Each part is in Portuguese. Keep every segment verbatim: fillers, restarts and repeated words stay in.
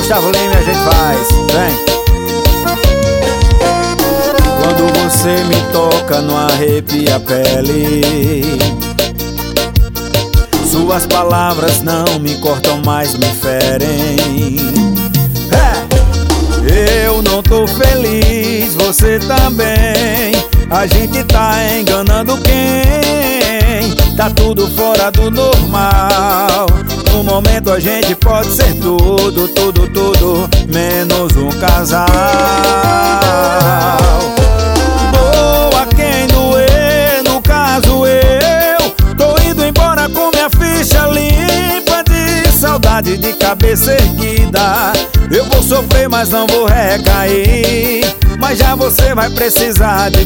Gustavo Lima, a gente faz. Vem. Quando você me toca, não arrepia a pele. Suas palavras não me cortam, mais me ferem. É. Eu não tô feliz, você também. A gente tá enganando quem? Tá tudo fora do normal. No momento a gente pode ser tudo, tudo, tudo, menos um casal. Doa quem doer, no caso eu. Tô indo embora com minha ficha limpa de saudade, de cabeça erguida. Eu vou sofrer, mas não vou recair. Mas já você vai precisar de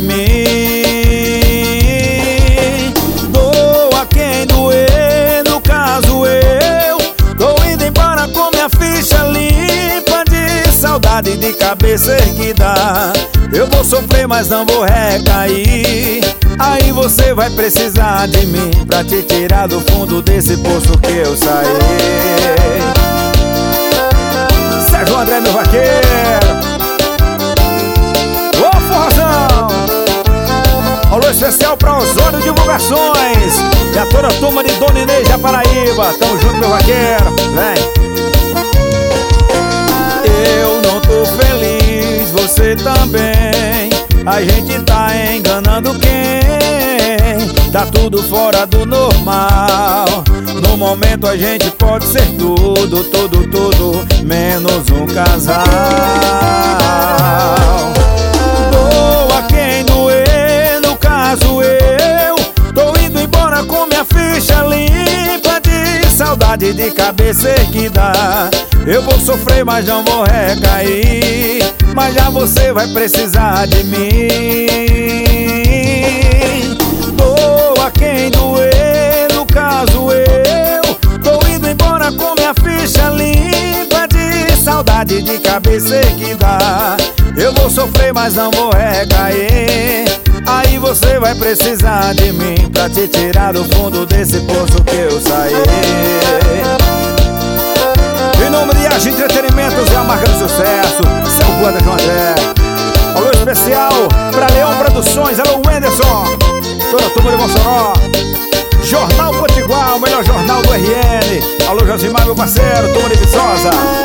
mim. Doa quem doer, no caso eu. Tô indo embora com minha ficha limpa de saudade, de cabeça erguida. Eu vou sofrer, mas não vou recair. Aí você vai precisar de mim pra te tirar do fundo desse poço que eu saí. Sérgio André, meu vaqueiro. Ô forrozão! Alô especial pra Osório Divulgações e a toda a turma de Dona Inês da Paraíba. Tamo junto, meu vaqueiro. Vem. Eu não tô feliz, você também. A gente tá enganando quem? Tá tudo fora do normal. No momento a gente pode ser tudo, tudo, tudo, menos um casal. Doa quem doer, no caso eu. Tô indo embora com minha ficha limpa de saudade, de cabeça erguida. Eu vou sofrer, mas não vou recair. Mas já você vai precisar de mim. Doa quem doer, no caso eu. Tô indo embora com minha ficha limpa de saudade, de cabeça erguida. Eu vou sofrer, mas não vou recair. Aí você vai precisar de mim pra te tirar do fundo desse poço que eu saí. Em nome de Age Entretenimentos, é a marca do sucesso, seu Guarda João André. Alô especial pra Leão Produções, alô Wenderson, toda a turma de Mossoró. Jornal Potiguar, o melhor jornal do R N. Alô Josimar, meu parceiro, turma de Viçosa.